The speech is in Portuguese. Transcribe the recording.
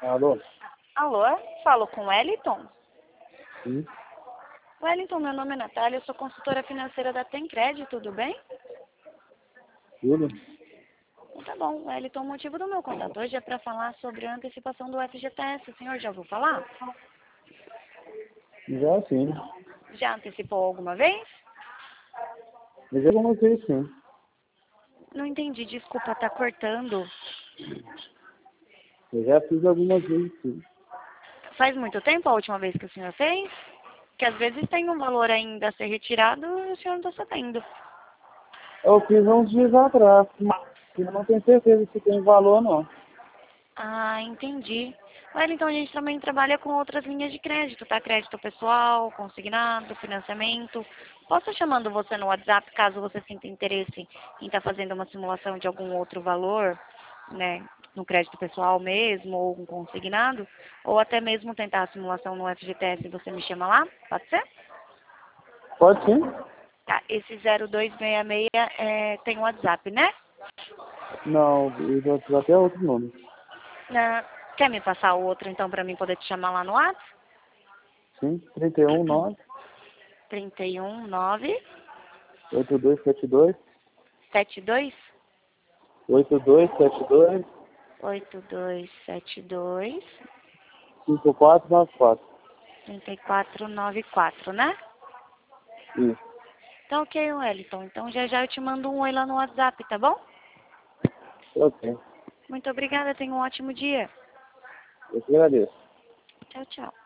Alô? Alô? Falo com o Wellington? Sim. Wellington, meu nome é Natália, eu sou consultora financeira da Tencred, tudo bem? Tudo? Então tá bom, Wellington, o motivo do meu contato hoje é para falar sobre a antecipação do FGTS. O senhor já ouviu falar? Já sim. Já antecipou alguma vez? Eu já comecei sim. Não entendi, desculpa, tá cortando. Eu já fiz algumas vezes sim. Faz muito tempo a última vez que o senhor fez? Que às vezes tem um valor ainda a ser retirado e o senhor não está sabendo. Eu fiz uns dias atrás, mas eu não tenho certeza se tem valor não. Ah, entendi. Wellington, a gente também trabalha com outras linhas de crédito, tá? Crédito pessoal, consignado, financiamento. Posso estar chamando você no WhatsApp caso você sinta interesse em estar fazendo uma simulação de algum outro valor, né? No crédito pessoal mesmo, ou um consignado, ou até mesmo tentar a simulação no FGTS, você me chama lá? Pode ser? Pode sim? Tá, esse 0266 tem o WhatsApp, né? Não, eu já fiz até outro número. Quer me passar o outro então para mim poder te chamar lá no WhatsApp? Sim, 319 319 8272 72 8272 8272 5494. 3494, né? Isso. Então, ok, Wellington. Então, já já eu te mando um oi lá no WhatsApp, tá bom? Ok. Muito obrigada, tenha um ótimo dia. Eu te agradeço. Tchau, tchau.